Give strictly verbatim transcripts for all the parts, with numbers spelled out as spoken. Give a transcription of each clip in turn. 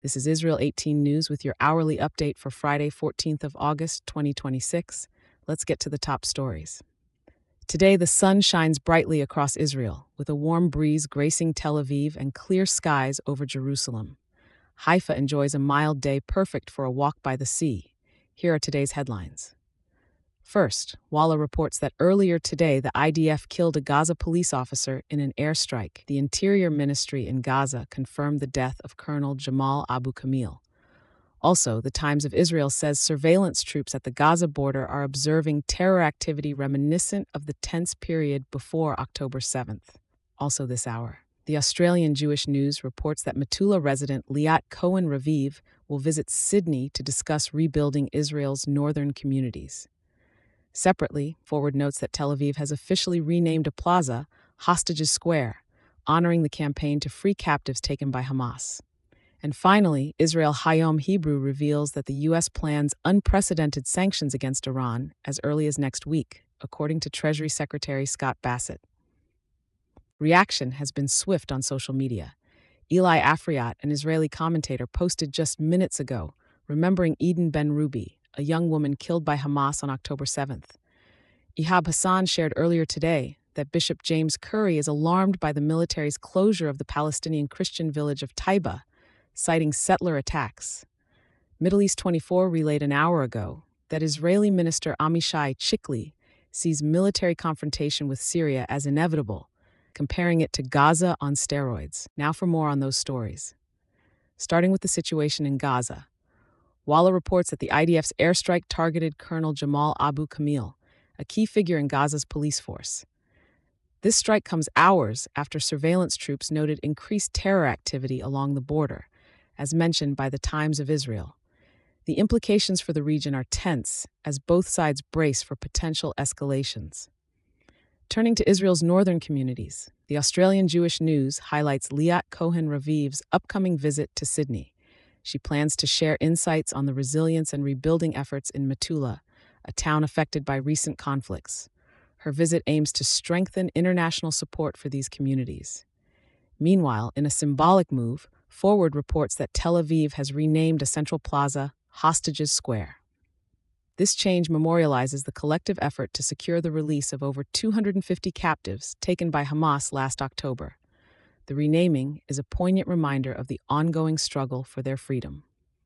This is Israel eighteen News with your hourly update for Friday, fourteenth of August, twenty twenty-six. Let's get to the top stories. Today, the sun shines brightly across Israel, with a warm breeze gracing Tel Aviv and clear skies over Jerusalem. Haifa enjoys a mild day perfect for a walk by the sea. Here are today's headlines. First, Walla reports that earlier today the I D F killed a Gaza police officer in an airstrike. The Interior Ministry in Gaza confirmed the death of Colonel Jamal Abu Kamil. Also, the Times of Israel says surveillance troops at the Gaza border are observing terror activity reminiscent of the tense period before October seventh. Also this hour, the Australian Jewish News reports that Metula resident Liat Cohen Raviv will visit Sydney to discuss rebuilding Israel's northern communities. Separately, Forward notes that Tel Aviv has officially renamed a plaza Hostages Square, honoring the campaign to free captives taken by Hamas. And finally, Israel Hayom Hebrew reveals that the U S plans unprecedented sanctions against Iran as early as next week, according to Treasury Secretary Scott Bassett. Reaction has been swift on social media. Eli Afriat, an Israeli commentator, posted just minutes ago, remembering Eden Ben Ruby, a young woman killed by Hamas on October seventh. Ihab Hassan shared earlier today that Bishop James Curry is alarmed by the military's closure of the Palestinian Christian village of Taiba, citing settler attacks. Middle East twenty-four relayed an hour ago that Israeli Minister Amishai Chikli sees military confrontation with Syria as inevitable, comparing it to Gaza on steroids. Now for more on those stories. Starting with the situation in Gaza. Walla reports that the I D F's airstrike targeted Colonel Jamal Abu Kamil, a key figure in Gaza's police force. This strike comes hours after surveillance troops noted increased terror activity along the border, as mentioned by the Times of Israel. The implications for the region are tense, as both sides brace for potential escalations. Turning to Israel's northern communities, the Australian Jewish News highlights Liat Cohen Raviv's upcoming visit to Sydney. She plans to share insights on the resilience and rebuilding efforts in Metula, a town affected by recent conflicts. Her visit aims to strengthen international support for these communities. Meanwhile, in a symbolic move, Forward reports that Tel Aviv has renamed a central plaza Hostages Square. This change memorializes the collective effort to secure the release of over two hundred fifty captives taken by Hamas last October. The renaming is a poignant reminder of the ongoing struggle for their freedom.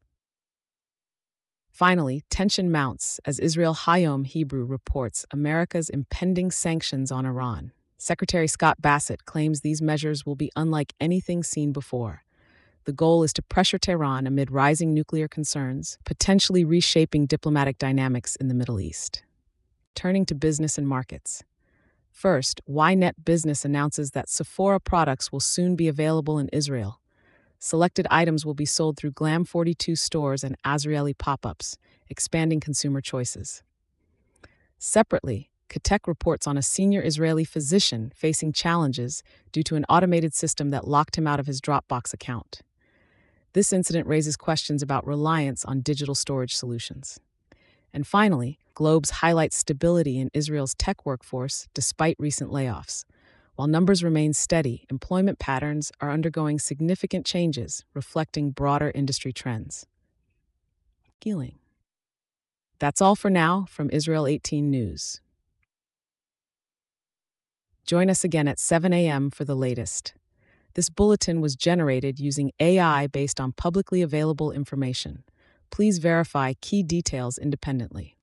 Finally, tension mounts as Israel Hayom Hebrew reports America's impending sanctions on Iran. Secretary Scott Bassett claims these measures will be unlike anything seen before. The goal is to pressure Tehran amid rising nuclear concerns, potentially reshaping diplomatic dynamics in the Middle East. Turning to business and markets. First, Ynet Business announces that Sephora products will soon be available in Israel. Selected items will be sold through Glam forty-two stores and Azrieli pop-ups, expanding consumer choices. Separately, Katek reports on a senior Israeli physician facing challenges due to an automated system that locked him out of his Dropbox account. This incident raises questions about reliance on digital storage solutions. And finally, Globes highlights stability in Israel's tech workforce despite recent layoffs. While numbers remain steady, employment patterns are undergoing significant changes, reflecting broader industry trends. Healing. That's all for now from Israel eighteen News. Join us again at seven a.m. for the latest. This bulletin was generated using A I based on publicly available information. Please verify key details independently.